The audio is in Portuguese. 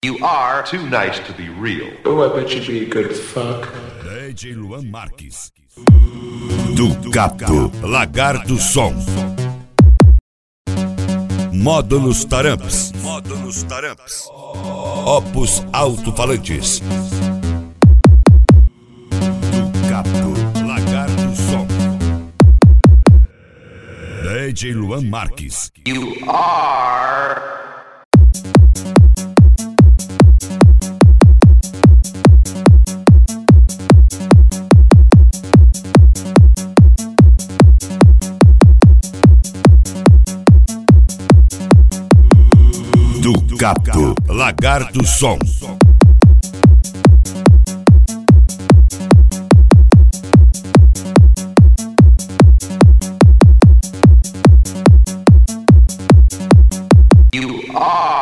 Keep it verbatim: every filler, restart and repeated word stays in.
You are too nice to be real. Oh, I bet you'd be a good fuck. D J Luan Marques. Do Cato, Lagarto Som. Módulos Taramps. Módulos Taramps. Opus Alto-Falantes. Do Cato, Lagarto Som. D J Luan Marques. You are... Do Cato, Lagarto Som. You are...